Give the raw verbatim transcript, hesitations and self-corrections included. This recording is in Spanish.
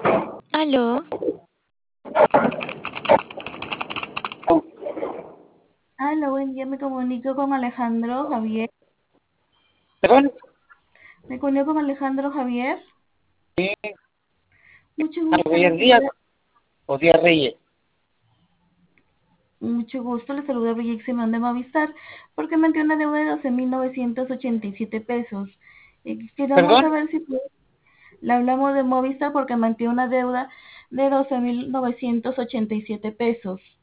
Aló, Hola, buen día, me comunico con Alejandro Javier. ¿Perdón? Me comunico con Alejandro Javier. Sí, Mucho gusto, le Reyes Díaz saluda, o Díaz Reyes. mucho gusto, le saluda Brigitte Simón de Movistar, porque me envió una deuda de doce mil novecientos ochenta y siete pesos. Y queríamos ¿Perdón? saber si puede- le hablamos de Movistar porque me envió una deuda de doce mil novecientos ochenta y siete pesos.